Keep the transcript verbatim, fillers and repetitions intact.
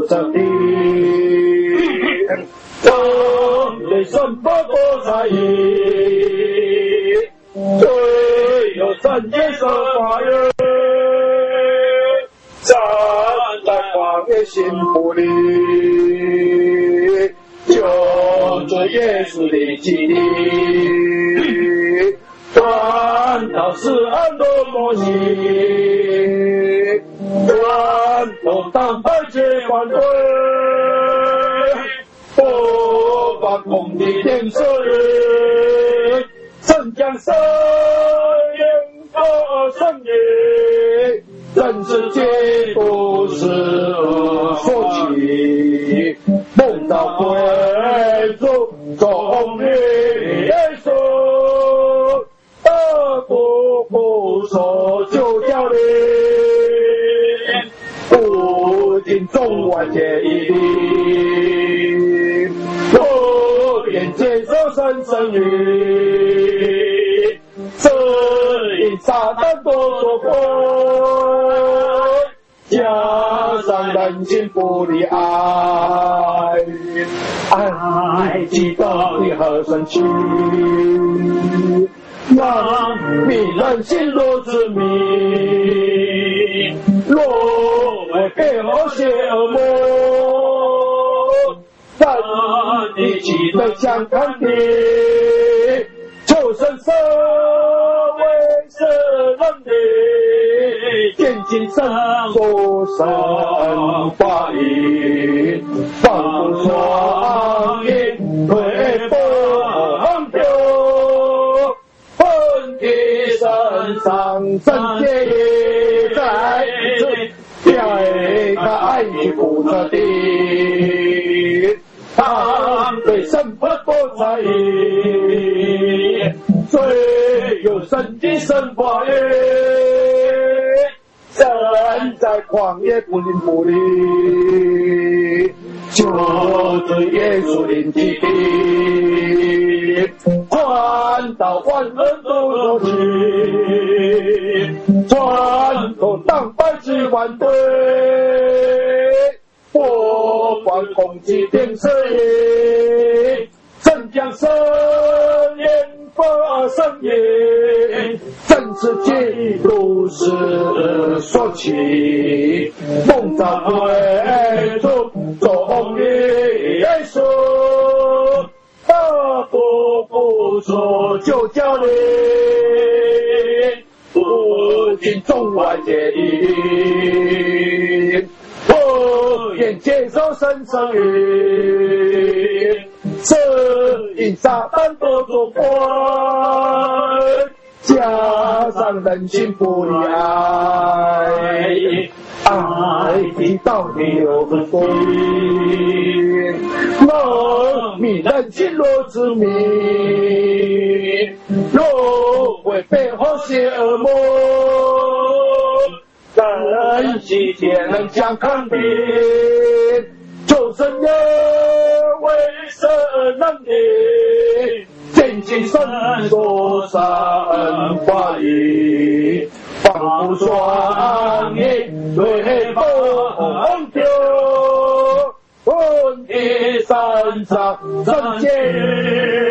着的，当对神不过在意，最有圣洁的法约，站在旷野幸福里，就着耶稣的基地，传道是安多摩西。传统当百劫万对，播放空的天色里，正将神言和圣言，人世间都是说起，梦到归主终于耶稣，大国不说就叫你。不尽众万皆一力，我愿接受神圣语，这因撒旦多作怪，加上人情不离爱，爱激动的和神奇，让迷人心若之谜。若为背后邪恶魔，但你记得相看的，求神神为神人的，见尽神所神法语，放不双眼，推波横流，本地身上真结在。他爱你不着的，他对神不过在意，最有神的神法约，站在旷野不灵不灵，就着耶稣灵基地，传到万人都说起，传到当百之万对。播放空气电视里，正将声言发声音，真世界都是说起，梦到归主终于耶稣，大多不说就叫你，不尽众万皆一。我愿接受神圣语，这因撒旦多作怪，加上人心不离爱，爱的道理有分贵，我迷人心若之谜，若为背后邪恶魔。人世间能相抗的，就是人为神能的，见尽神所神法语，仿佛双眼对风流，问的山上真见。